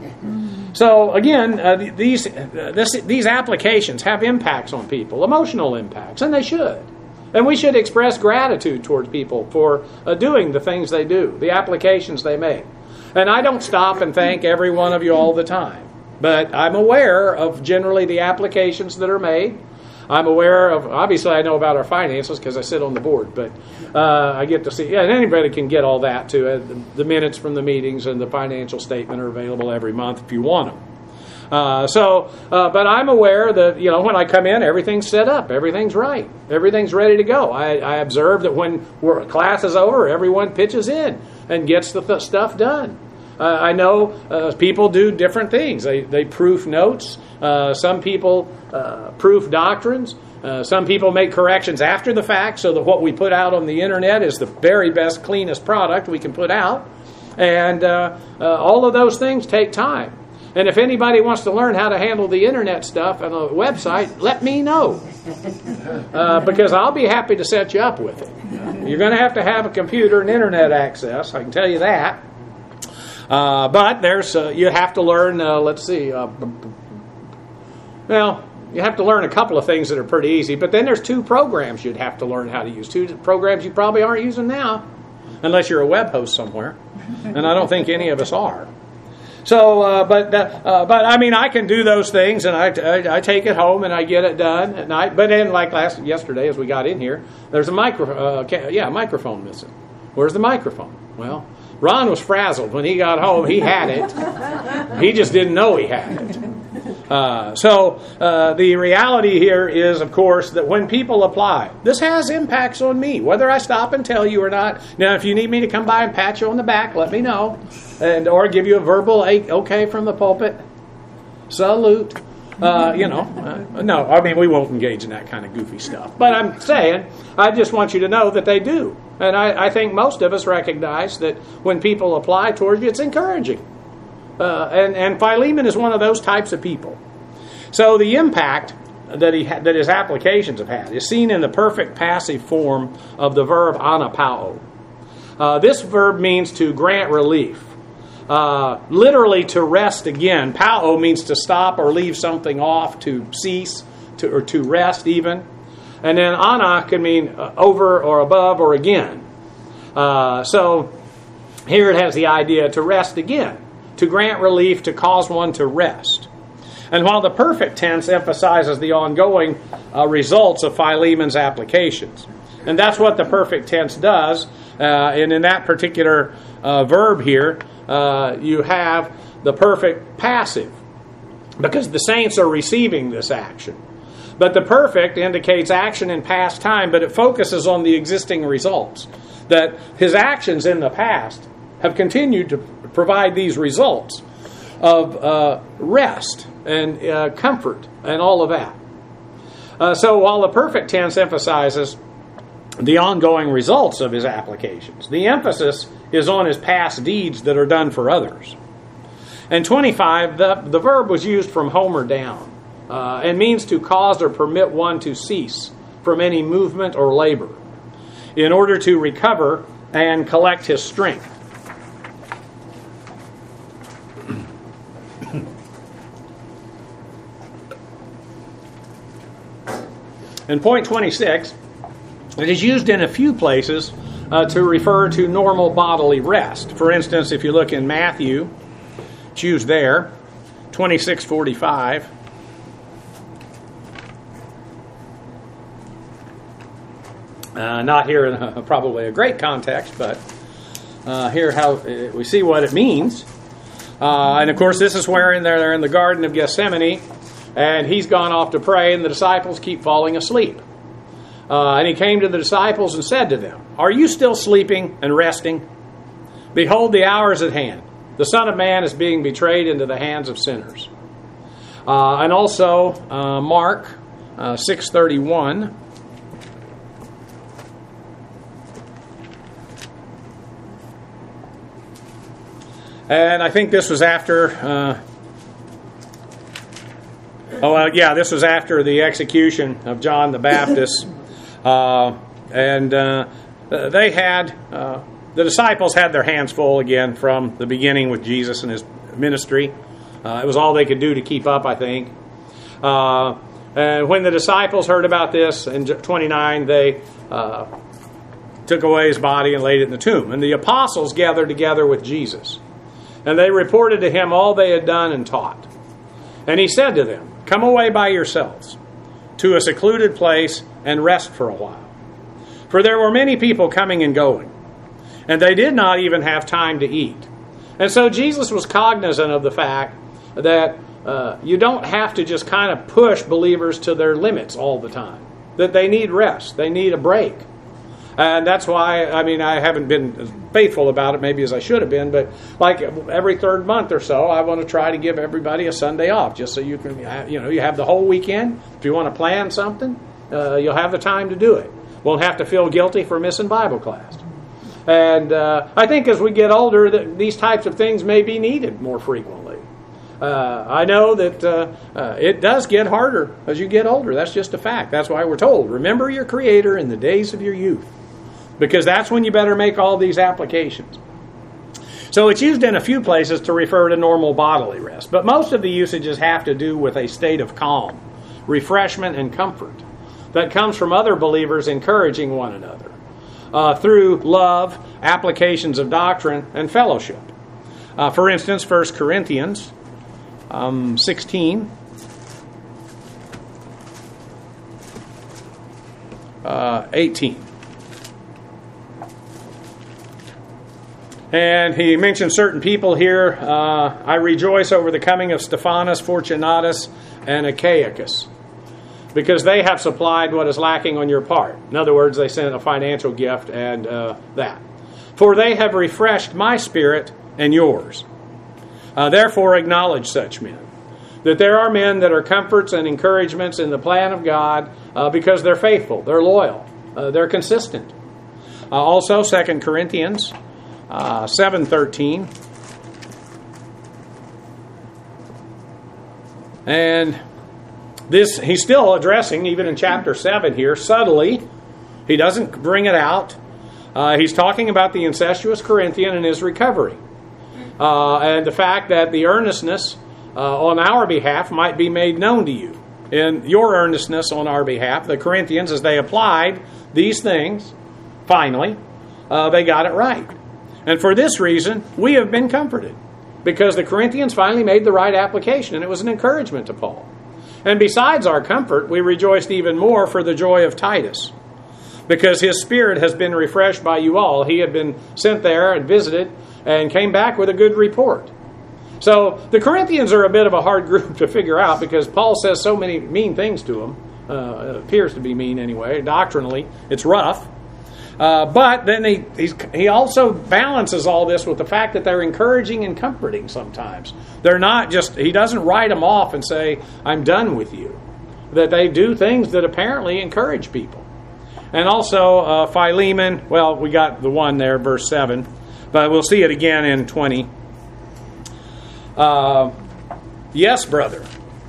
So, again, uh, these, uh, this, these applications have impacts on people, emotional impacts, and they should. And we should express gratitude towards people for uh, doing the things they do, the applications they make. And I don't stop and thank every one of you all the time. But I'm aware of generally the applications that are made. I'm aware of, obviously I know about our finances because I sit on the board, but uh, I get to see, yeah, and anybody can get all that too. Uh, the, the minutes from the meetings and the financial statement are available every month if you want them. Uh, so, uh, but I'm aware that, you know, when I come in, everything's set up, everything's right, everything's ready to go. I, I observe that when we're, class is over, everyone pitches in and gets the th- stuff done. Uh, I know uh, people do different things. They, they proof notes. Uh, some people uh, proof doctrines. Uh, some people make corrections after the fact so that what we put out on the internet is the very best, cleanest product we can put out. And uh, uh, all of those things take time. And if anybody wants to learn how to handle the internet stuff on a website, let me know. Uh, because I'll be happy to set you up with it. You're going to have to have a computer and internet access, I can tell you that. Uh, but there's uh, you have to learn, uh, let's see, uh, well, you have to learn a couple of things that are pretty easy. But then there's two programs you'd have to learn how to use. Two programs you probably aren't using now, unless you're a web host somewhere. And I don't think any of us are. So, uh, but uh, but I mean, I can do those things, and I, I I take it home and I get it done at night. But then, like last yesterday, as we got in here, there's a micro uh, yeah microphone missing. Where's the microphone? Well, Ron was frazzled when he got home. He had it. He just didn't know he had it. Uh, so uh, the reality here is, of course, that when people apply, this has impacts on me, whether I stop and tell you or not. Now, if you need me to come by and pat you on the back, let me know, and or give you a verbal okay from the pulpit, salute. Uh, you know, uh, no, I mean, we won't engage in that kind of goofy stuff. But I'm saying, I just want you to know that they do. And I, I think most of us recognize that when people apply towards you, it's encouraging. Uh, and, and Philemon is one of those types of people. So the impact that he ha- that his applications have had is seen in the perfect passive form of the verb anapao. Uh, this verb means to grant relief. Uh, literally to rest again. Pao means to stop or leave something off, to cease, to, or to rest even. And then ana can mean uh, over or above or again. Uh, so here it has the idea to rest again. To grant relief, to cause one to rest. And while the perfect tense emphasizes the ongoing uh, results of Philemon's applications. And that's what the perfect tense does. Uh, and in that particular uh, verb here, uh, you have the perfect passive. Because the saints are receiving this action. But the perfect indicates action in past time, but it focuses on the existing results. That his actions in the past have continued to provide these results of uh, rest and uh, comfort and all of that. Uh, so while the perfect tense emphasizes the ongoing results of his applications, the emphasis is on his past deeds that are done for others. And twenty-five, the, the verb was used from Homer down uh, and means to cause or permit one to cease from any movement or labor in order to recover and collect his strength. In point twenty-six, it is used in a few places uh, to refer to normal bodily rest. For instance, if you look in Matthew, it's used there, twenty-six forty-five. Uh, not here in a, probably a great context, but uh, here how uh, we see what it means. Uh, and of course, this is where in there they're in the Garden of Gethsemane. And he's gone off to pray, and the disciples keep falling asleep. Uh, and he came to the disciples and said to them, "Are you still sleeping and resting? Behold, the hour is at hand. The Son of Man is being betrayed into the hands of sinners." Uh, and also, uh, Mark uh, six thirty-one. And I think this was after... Uh, Oh, uh, yeah, this was after the execution of John the Baptist. Uh, and uh, they had, uh, the disciples had their hands full again from the beginning with Jesus and his ministry. Uh, it was all they could do to keep up, I think. Uh, and when the disciples heard about this, in twenty-nine, they uh, took away his body and laid it in the tomb. And the apostles gathered together with Jesus. And they reported to him all they had done and taught. And he said to them, "Come away by yourselves to a secluded place and rest for a while." For there were many people coming and going, and they did not even have time to eat. And so Jesus was cognizant of the fact that uh, you don't have to just kind of push believers to their limits all the time. That they need rest. They need a break. And that's why, I mean, I haven't been as faithful about it maybe as I should have been, but like every third month or so, I want to try to give everybody a Sunday off, just so you can, you know, you have the whole weekend. If you want to plan something, uh, you'll have the time to do it. Won't have to feel guilty for missing Bible class. And uh, I think as we get older, that these types of things may be needed more frequently. Uh, I know that uh, uh, it does get harder as you get older. That's just a fact. That's why we're told, remember your Creator in the days of your youth. Because that's when you better make all these applications. So it's used in a few places to refer to normal bodily rest. But most of the usages have to do with a state of calm, refreshment, and comfort that comes from other believers encouraging one another uh, through love, applications of doctrine, and fellowship. Uh, for instance, First Corinthians um, sixteen, uh, eighteen. And he mentions certain people here. Uh, I rejoice over the coming of Stephanas, Fortunatus, and Achaicus, because they have supplied what is lacking on your part. In other words, they sent a financial gift and uh, that. For they have refreshed my spirit and yours. Uh, therefore acknowledge such men. That there are men that are comforts and encouragements in the plan of God uh, because they're faithful, they're loyal, uh, they're consistent. Uh, also, Second Corinthians Uh, seven thirteen, and this he's still addressing even in chapter seven here subtly. He doesn't bring it out. Uh, he's talking about the incestuous Corinthian and his recovery, uh, and the fact that the earnestness uh, on our behalf might be made known to you. In your earnestness on our behalf, the Corinthians, as they applied these things, finally, uh, they got it right. And for this reason, we have been comforted, because the Corinthians finally made the right application, and it was an encouragement to Paul. And besides our comfort, we rejoiced even more for the joy of Titus, because his spirit has been refreshed by you all. He had been sent there and visited and came back with a good report. So the Corinthians are a bit of a hard group to figure out, because Paul says so many mean things to them. Uh, it appears to be mean anyway. Doctrinally, it's rough. Uh, but then he he's, he also balances all this with the fact that they're encouraging and comforting sometimes. They're not just, he doesn't write them off and say, I'm done with you. That they do things that apparently encourage people. And also uh, Philemon, well, we got the one there, verse seven, but we'll see it again in twenty. Uh, yes, brother,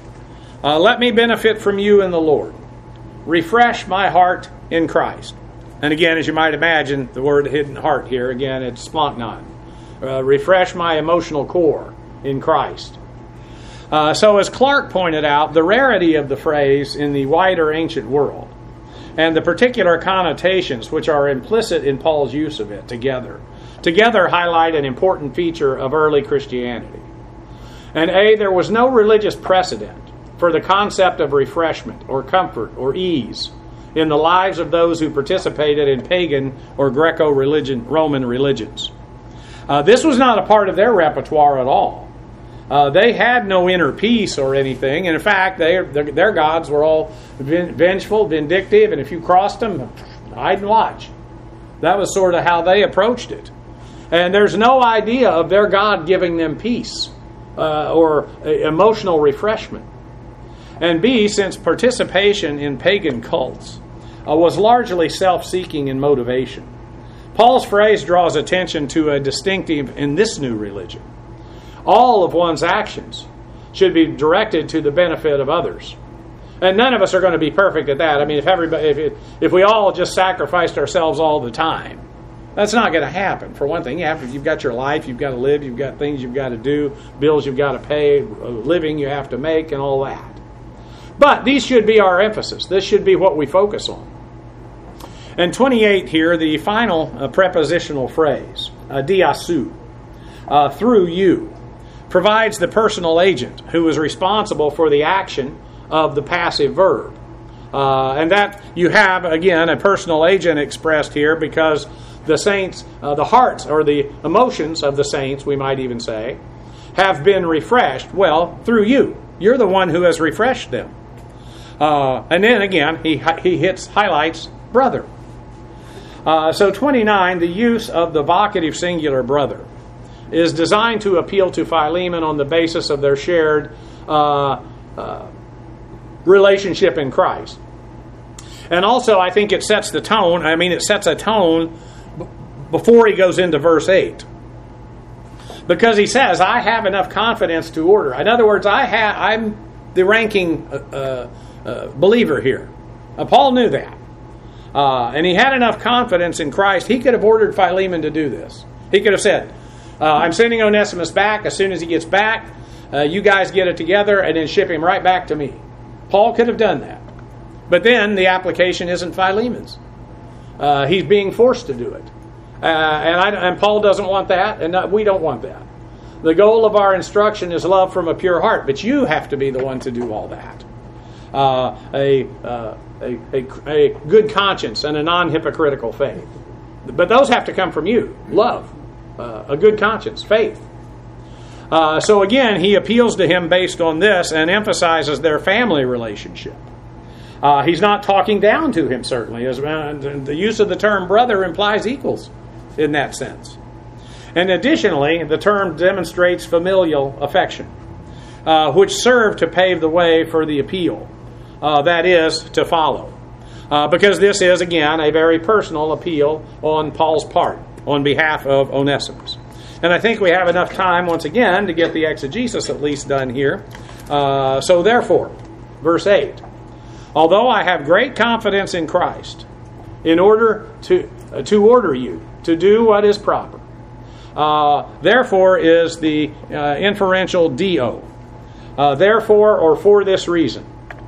uh, let me benefit from you in the Lord. Refresh my heart in Christ. And again, as you might imagine, the word hidden heart here, again, it's splanknon. Uh, refresh my emotional core in Christ. Uh, so as Clark pointed out, the rarity of the phrase in the wider ancient world and the particular connotations which are implicit in Paul's use of it together, together highlight an important feature of early Christianity. And A, there was no religious precedent for the concept of refreshment or comfort or ease in the lives of those who participated in pagan or Greco-religion, Roman religions. Uh, this was not a part of their repertoire at all. Uh, they had no inner peace or anything. And in fact, they, their, their gods were all vengeful, vindictive, and if you crossed them, hide and watch. That was sort of how they approached it. And there's no idea of their God giving them peace uh, or uh, emotional refreshment. And B, since participation in pagan cults uh, was largely self-seeking in motivation, Paul's phrase draws attention to a distinctive in this new religion. All of one's actions should be directed to the benefit of others. And none of us are going to be perfect at that. I mean, if everybody, if, it, if we all just sacrificed ourselves all the time, that's not going to happen. For one thing, you have to, you've got your life, you've got to live, you've got things you've got to do, bills you've got to pay, a living you have to make, and all that. But these should be our emphasis. This should be what we focus on. And twenty-eight here, the final uh, prepositional phrase, uh, diasu, uh, through you, provides the personal agent who is responsible for the action of the passive verb. Uh, and that you have, again, a personal agent expressed here because the saints, uh, the hearts or the emotions of the saints, we might even say, have been refreshed, well, through you. You're the one who has refreshed them. Uh, and then again, he he hits highlights brother. Uh, so twenty-nine, the use of the vocative singular brother is designed to appeal to Philemon on the basis of their shared uh, uh, relationship in Christ. And also, I think it sets the tone. I mean, it sets a tone b- before he goes into verse eight. Because he says, I have enough confidence to order. In other words, I ha- I'm the ranking uh, uh, believer here. Uh, Paul knew that. Uh, and he had enough confidence in Christ, he could have ordered Philemon to do this. He could have said, uh, I'm sending Onesimus back. As soon as he gets back, uh, you guys get it together and then ship him right back to me. Paul could have done that. But then the application isn't Philemon's. Uh, he's being forced to do it. Uh, and, I, and Paul doesn't want that, and not, we don't want that. The goal of our instruction is love from a pure heart, but you have to be the one to do all that. Uh, a, uh, a, a, a good conscience and a non-hypocritical faith. But those have to come from you. Love, uh, a good conscience, faith. Uh, so again, he appeals to him based on this and emphasizes their family relationship. Uh, he's not talking down to him, certainly. As, uh, the use of the term brother implies equals in that sense. And additionally, the term demonstrates familial affection, uh, which served to pave the way for the appeal, uh, that is, to follow. Uh, because this is, again, a very personal appeal on Paul's part, on behalf of Onesimus. And I think we have enough time, once again, to get the exegesis at least done here. Uh, so therefore, verse eight, although I have great confidence in Christ, in order to uh, to order you to do what is proper. Uh, therefore is the uh, inferential do. Uh, therefore, or for this reason.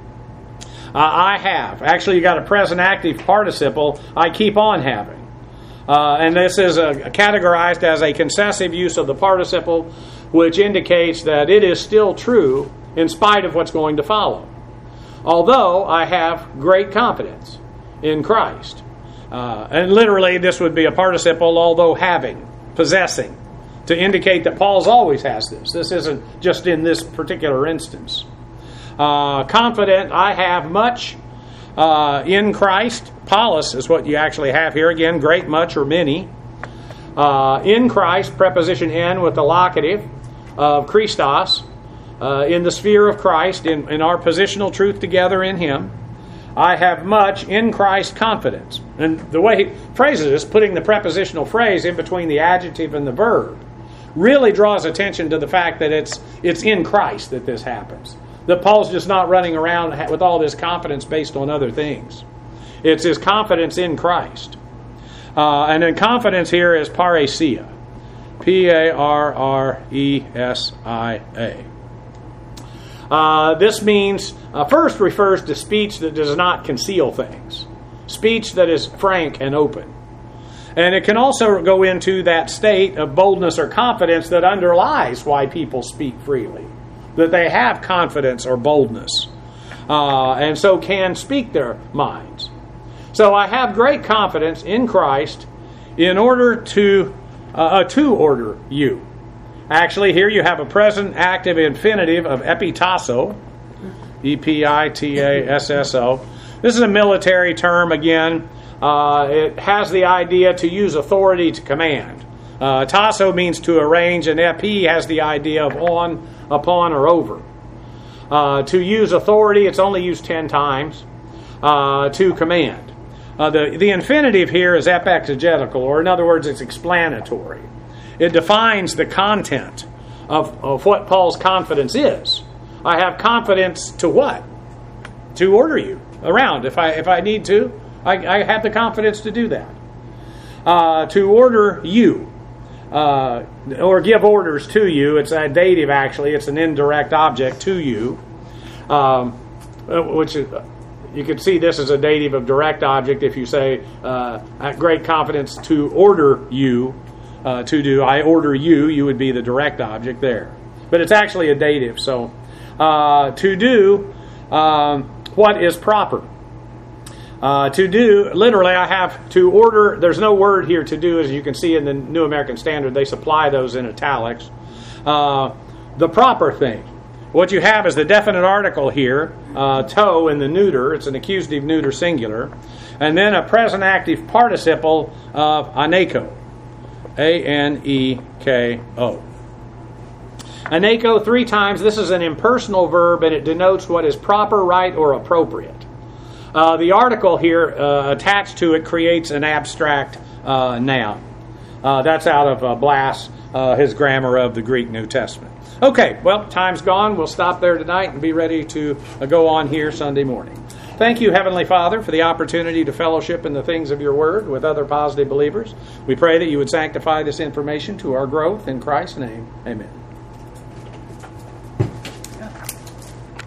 Uh, I have. Actually, you got a present active participle. I keep on having. Uh, and this is uh, categorized as a concessive use of the participle, which indicates that it is still true in spite of what's going to follow. Although I have great confidence in Christ. Uh, and literally, this would be a participle, although having, possessing, to indicate that Paul's always has this. This isn't just in this particular instance. Uh, confident, I have much uh, in Christ. Paulus is what you actually have here. Again, great, much, or many. Uh, in Christ, preposition in with the locative of Christos. Uh, in the sphere of Christ, in, in our positional truth together in Him, I have much in Christ confidence. And the way he phrases this, putting the prepositional phrase in between the adjective and the verb, really draws attention to the fact that it's it's in Christ that this happens. That Paul's just not running around with all this confidence based on other things. It's his confidence in Christ. Uh, and then confidence here is paresia. P A R R E S I A. Uh, this means, uh, first refers to speech that does not conceal things. Speech that is frank and open. And it can also go into that state of boldness or confidence that underlies why people speak freely. That they have confidence or boldness. Uh, and so can speak their minds. So I have great confidence in Christ in order to, uh, to order you. Actually, here you have a present active infinitive of epitasso, E P I T A S S O. This is a military term, again. Uh, it has the idea to use authority to command. Uh, tasso means to arrange, and epi has the idea of on, upon, or over. Uh, to use authority, it's only used ten times. Uh, to command. Uh, the, the infinitive here is epexegetical, or in other words, it's explanatory. It defines the content of, of what Paul's confidence is. I have confidence to what? To order you around. If I if I need to, I, I have the confidence to do that. Uh, to order you, uh, or give orders to you. It's a dative, actually. It's an indirect object, to you. Um, which is, you can see this as a dative of direct object if you say, uh, I have great confidence to order you. Uh, to do, I order you, you would be the direct object there. But it's actually a dative. So, uh, to do um, what is proper. Uh, to do, literally, I have to order. There's no word here to do, as you can see in the New American Standard. They supply those in italics. Uh, the proper thing. What you have is the definite article here, uh, to in the neuter. It's an accusative neuter singular. And then a present active participle of aneko. A N E K O. Aneko three times. This is an impersonal verb, and it denotes what is proper, right, or appropriate. Uh, the article here uh, attached to it creates an abstract uh, noun. Uh, that's out of uh, Blass, uh, his grammar of the Greek New Testament. Okay, well, time's gone. We'll stop there tonight and be ready to uh, go on here Sunday morning. Thank you, Heavenly Father, for the opportunity to fellowship in the things of your word with other positive believers. We pray that you would sanctify this information to our growth in Christ's name. Amen.